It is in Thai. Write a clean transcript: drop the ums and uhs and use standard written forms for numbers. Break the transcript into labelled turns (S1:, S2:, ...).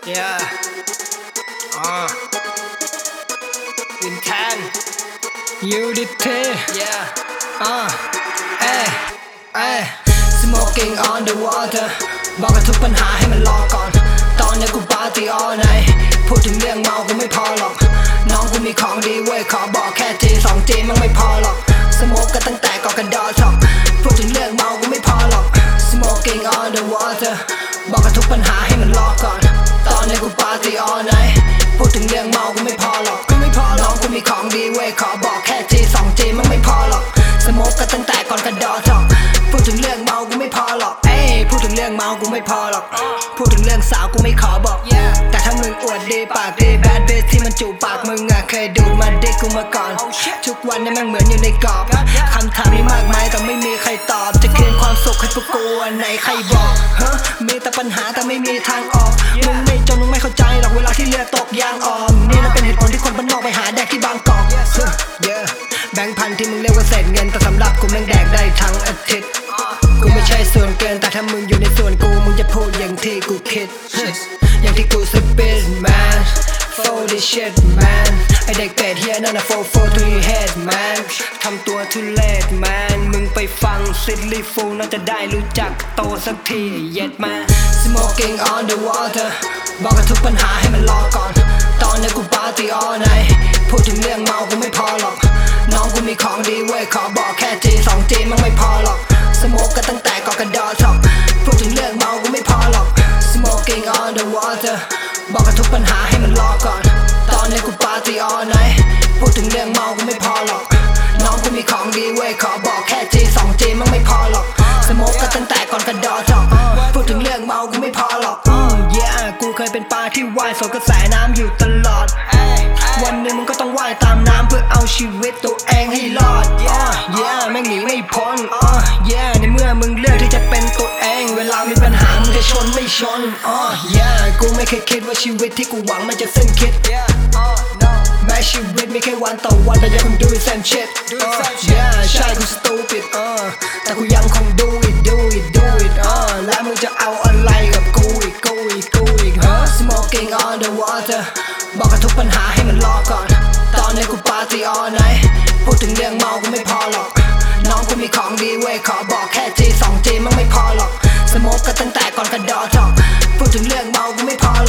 S1: yeah วินแทน UDT yeah Smoking on the water บอกกับทุกปัญหาให้มันรอก่อนตอนนี้กูปาร์ตี้ all night พูดถึงเรื่องเมากูไม่พอหรอกน้องกูมีของดีเว้ยขอบอกแค่G 2 G มันไม่พอหรอกสโมกกันตั้งแต่ก่อนกันดอช็อกพูดถึงเรื่องเมากูไม่พอหรอก Smoking on the water บอกกับทุกปัญหาให้มันรอก่อนตอนนี้กูปาร์ตี้ all night พูดถึงเรื่องเมากูไม่พอหรอกน้องกูมีของดีเว้ยขอบอกแค่G 2 G มันไม่พอหรอกสโมกกันตั้งแต่ก่อนกันดอช็อกพูดถึงเรื่องเมากูไม่พอหรอกพูดถึงเรื่องเมากูไม่พอหรอกพูดถึงเรื่องสาวกูไม่ขอบอกแต่ถ้ามึงอวดดีปากดีแบดเบสที่มันจูบปากมึงอะเคยดูมาดิกูมาก่อนทุกวันนี้มันเหมือนอยู่ในกรอบคำถามมีมากมายแต่ไม่มีใครตอบจะคืนความสุขให้พวกกูอันไหนใครบอกมีแต่ปัญหาแต่ไม่มีทางออกมึงไม่จนมึงไม่เข้าใจหรอกเวลาที่เลือดตกยางออมนี่น่ะเป็นเหตุผลที่คนบ้านนอกไปหาแดกที่บางกอกแบงค์พันที่มึงเรียกว่าเศษเงินแต่สำหรับกูแม่งแดกได้ทั้งอาทิตย์กูไม่ใช่ส่วนเกินแต่ถ้ามึงอยู่ในส่วนกูมึงจะพูดอย่างที่กูคิดอย่างที่กูสปิด man for this shit man ไอเด็กเป็ดเฮียนั่นน่ะ4 to your head man ทำตัวทุเรศ man มึงไปฟังซิดลีฟูน่าจะได้รู้จักโตสักทีเย็ดมา smoking on the water บอกกับทุกปัญหาให้มันรอก่อนตอนนี้กูปาร์ตี้ all night พูดถึงเรื่องเมากูไม่พอหรอกน้องกูมีของดีเว้ยขอบอกแค่G 2 G มันไม่พอหรอกสโมกกันตั้งแต่ก่อนกันดอช็อกพูดถึงเรื่องเมากูไม่พอหรอก Smoking on the water บอกกับทุกปัญหาให้มันรอก่อนตอนนี้กูปาร์ตี้ all night พูดถึงเรื่องเมากูไม่พอหรอกน้องกูมีของดีเว้ยขอบอกแค่G 2 G มันไม่พอหรอกสโมกกันตั้งแต่ก่อนกันดอช็อกพูดถึงเรื่องเมากูไม่พอหรอกกูเคยเป็นปลาที่ว่ายสวนกระแสน้ำอยู่ตลอดวันหนึ่งมึงก็ต้องว่ายตามน้ำเพื่อเอาชีวิตตัวเองให้รอดแม่งหนีไม่พ้นในเมื่อมึงเลือกที่จะเป็นตัวเองเวลามีปัญหามึงจะชนไม่ชนกูไม่เคยคิดว่าชีวิตที่กูหวังมันจะสิ้นคิดแม้ชีวิตไม่แค่วันต่อวันแต่ยังคง do the same shit ใช่กู stupid แต่กูยังคง do it และมึงจะเอาอะไรกับกูอีกSmoking on the water บอกกับทุกปัญหาให้มันรอก่อนตอนนี้กูปาร์ตี้ all night พูดถึงเรื่องเมากูไม่พอหรอกน้องกูมีของดีเว้ยขอบอกแค่G 2 G มันไม่พอหรอกสโมกกันตั้งแต่ก่อนกันดอช็อกพูดถึงเรื่องเมากูไม่พอหรอก